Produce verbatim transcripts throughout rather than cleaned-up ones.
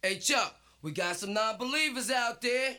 Hey Chuck, we got some non-believers out there.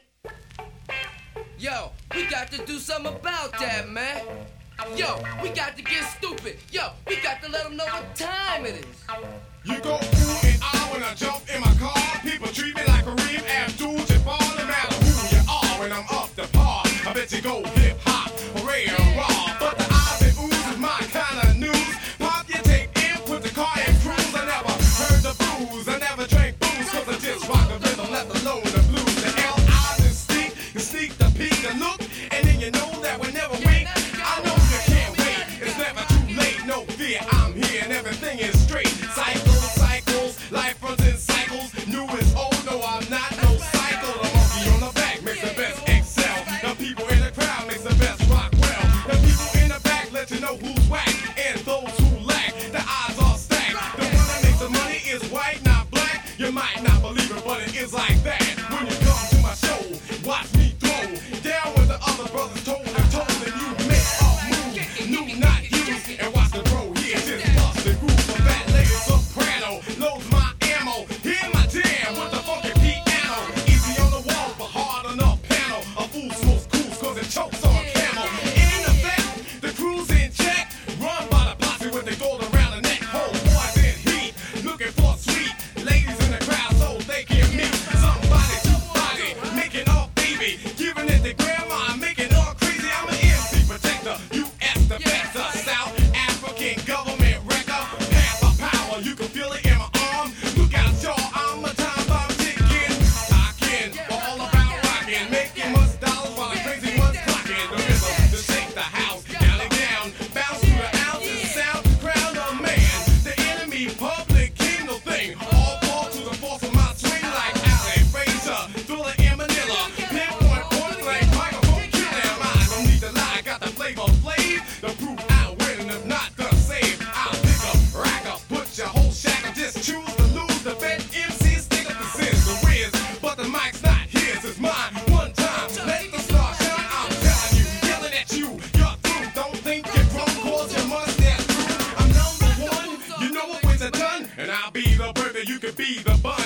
Yo, we got to do something about that, man. Yo, we got to get stupid. Yo, we got to let them know what time it is. You go through and I when I jump in my car. People treat me like Kareem Abdul-Jabbar. No matter who you are, when I'm up to par, I bet you go hip-hop or rare raw. But the eyes and ooze is my kind of news. Pop your tape in, put the car in cruise. I never heard the blues, I never drank booze, cause I just rock the rhythm, let alone the blues. The L I's and sneak, you sneak the peek and look, and then you know that we never wait. I know you can't wait, it's never too late, no fear, I'm here and everything is straight. Cycles, cycles, life runs in cycles, new is old, no I'm not no cycle. The monkey on the back makes the best excel, the people in the crowd makes the best rock well. The people in the back let you know who's whack, and those who lack, the odds are stacked. The one that makes the money is white, not black. You might not believe it, but it is like that. When you come to my show, watch me throw down with the other brothers toe to toe, and you make a move, new not used, and watch the bro here just bust the groove. For that lady soprano loads my ammo, hear my jam with the funky piano. Easy on the walls, but hard on the panel. A fool smokes cools cause it chokes on camel. In effect, the crew's in check, run by the posse with the gold around the neck. Whole boys in heat, looking for sweet ladies in the crowd so they can meet somebody to body, making all baby, giving it to grandma, making all crazy. I'm an M C protector, U S the best, the South African government record, pass of power, you can feel it in my arm. Look out, y'all, I'm a time bomb ticking, talking, all about rocking, making much dollars while the crazy ones clocking. The rhythm to take the house, down and down, bounce through the ounces, sound, crown of man, the enemy, public king, no thing, all fall to the force of my swing like Allen Frazier, Thriller in Manila, pinpoint, point blank, microphone killing. I don't need to lie, got the flavor flav, the proof I win, if not the save, I'll pick up, rack up, put your whole shack up, just choose to lose, the vet M C, stick up the sins, the whiz, but the mic's not his, it's mine, one time, let the star shine, I'm telling you, yelling at you, you're through, don't think you're grown, cause you must get through, I'm number one, you know what ways are done, and I'll be the burger, you could be the bun.